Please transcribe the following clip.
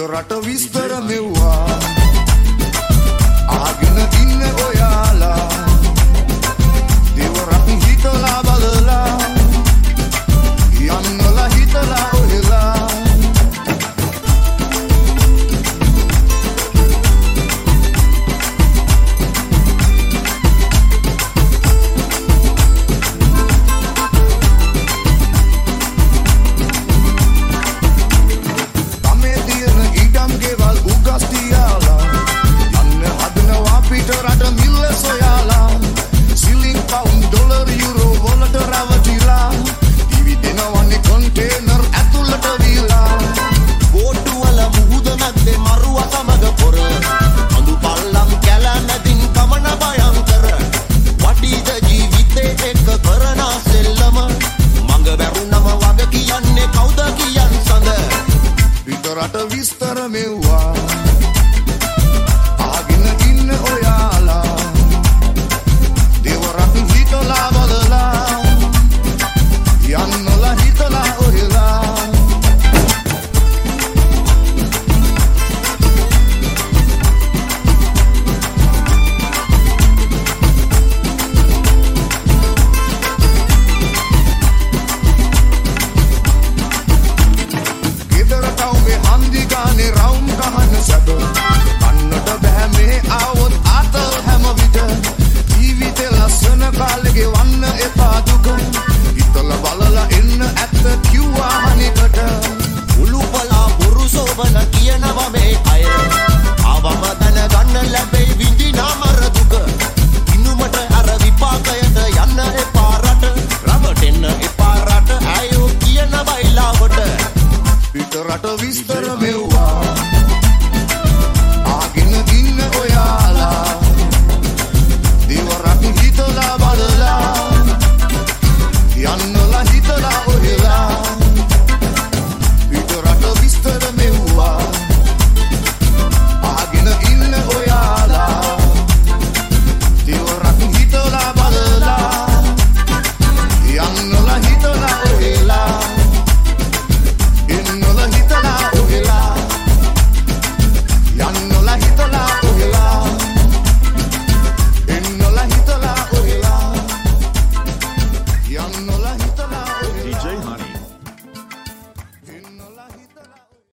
රට විස්තර මෙව්වා ආගෙන ඉන්න ඔයාලා දෙවරක් හිතලා බලලා යන්නලා හිතලා ඔයලා රට විස්තර මෙව්වා ආගෙන ඉන්න ඔයාලා දෙවරක් හිතලා බලලා යන්නලා හිතලා ඔයලා රවුම් ගහන සැප කන්නට බෑ මේ ආවොත් ආතල් හැම විට ජීවිතේ ලස්සන කාලෙ වන්න එපා දුක හිතලා බලලා එන්න ඇත්ත කිව්වා හනිකට උළුපලා බොරු සෝබන කියනවා මේ අය ආවම තන ගන්න ලැබෙයි විඳිනා මර දුක ඉනුමට අර විපාකයට යන්න එපා රට රවටෙන්න එපා රට අයෝ කියන බයිලාවට පිට රට විස්තර